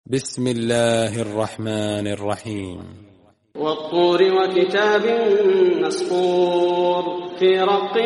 بسم الله الرحمن الرحيم. والطور وكتاب مسطور في رق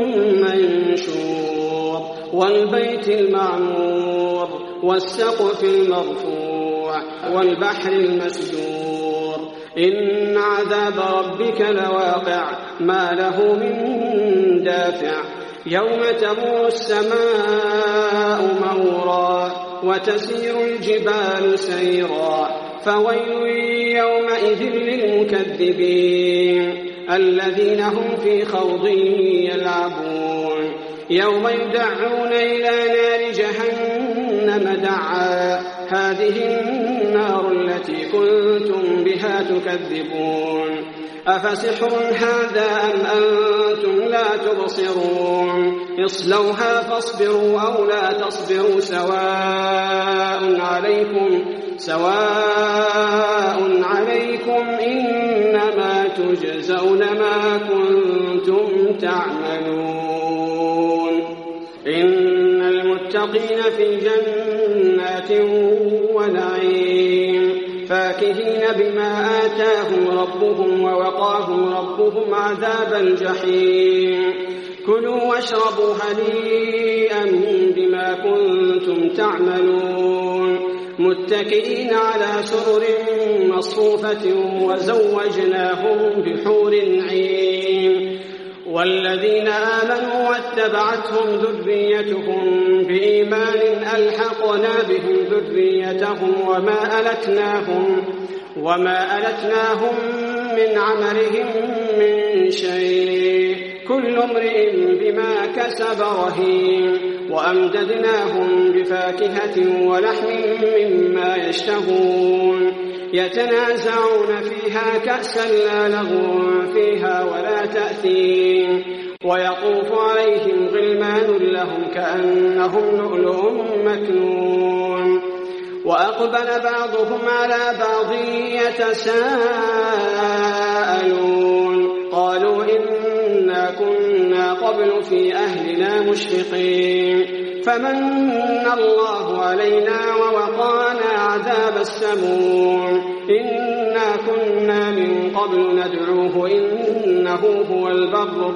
منشور والبيت المعمور والسقف المرفوع والبحر المسجور إن عذاب ربك لواقع ما له من دافع يوم تمور السماء مورا وتسير الجبال سيرا فويل يومئذ للمكذبين الذين هم في خوض يلعبون يوم يدعون إلى نار جهنم دعا هذه النار التي كنتم بها تكذبون أفسحر هذا أم أنتم لا تبصرون اصلوها فاصبروا أو لا تصبروا سواء عليكم إنما تجزون ما كنتم تعملون إن المتقين في جنات ونعيم فاكهين بما آتاهم ربهم ووقاهم ربهم عذاب الجحيم كلوا واشربوا هنيئا بما كنتم تعملون متكئين على سرر مصفوفة وزوجناهم بحور عين والذين آمنوا واتبعتهم ذريتهم بإيمان ألحقنا بهم ذريتهم وما ألتناهم من عملهم من شيء كل امرئ بما كسب رهين وأمددناهم بفاكهة ولحم مما يشتهون يتنازعون فيها كأسا لا لغو فيها ولا تأثيم ويطوف عليهم غلمان لهم كأنهم لؤلؤ مكنون وأقبل بعضهم على بعض يتساءلون قالوا إنا كنا قبل في أهلنا مشفقين فمن الله علينا ووقانا عذاب السموم إنا كنا من قبل ندعوه إنه هو البر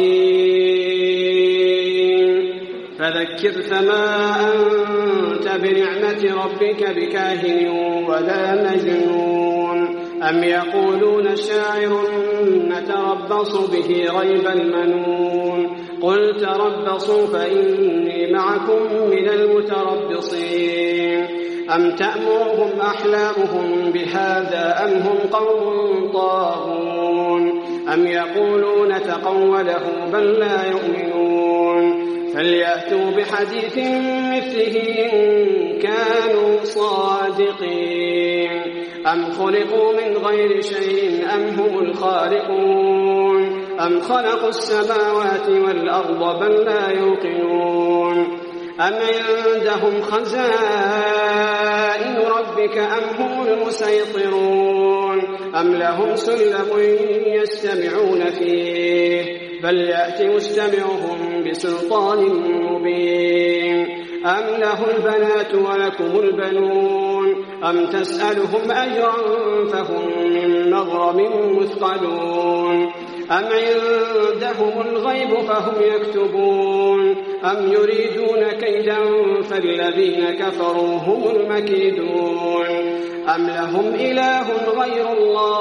الرحيم فذكر فما أنت بنعمة ربك بكاهن ولا مجنون أم يقولون شاعر نتربص به ريب المنون قل تربصوا فإني معكم من المتربصين أم تأمرهم أحلامهم بهذا أم هم قوم طاغون أم يقولون تقوله بل لا يؤمنون فليأتوا بحديث مثله إن كانوا صادقين أم خلقوا من غير شيء أم هم الخالقون أم خلقوا السماوات والأرض بل لا يوقنون أم عندهم خزائن ربك أم هم المسيطرون أم لهم سلم يستمعون فيه بل يأتي مستمعهم بسلطان مبين أم له البنات ولكم البنون أم تسألهم أجرا فهم من مغرم مثقلون أم عندهم الغيب فهم يكتبون أم يريدون كيدا فالذين كفروا هم المكيدون أم لهم إله غير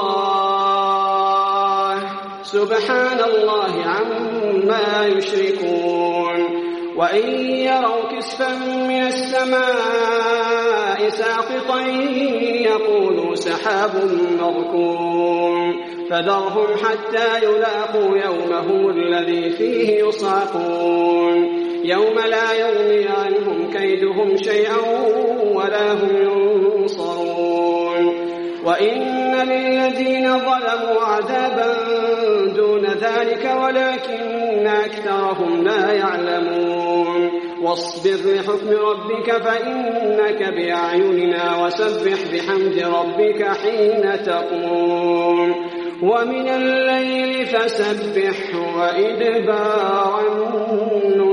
الله سبحان الله عما يشركون وإن يروا كسفا من السماء ساقطا يقولوا سحاب مركوم فذرهم حتى يلاقوا يومهم الذي فيه يصعقون يوم لا يغني عنهم كيدهم شيئا ولا هم ينصرون وإن للذين ظلموا عذابا دون ذلك ولكن أكثرهم لا يعلمون واصبر لحكم ربك فإنك بأعيننا وسبح بحمد ربك حين تقوم ومن الليل فسبحه وإدبار النجوم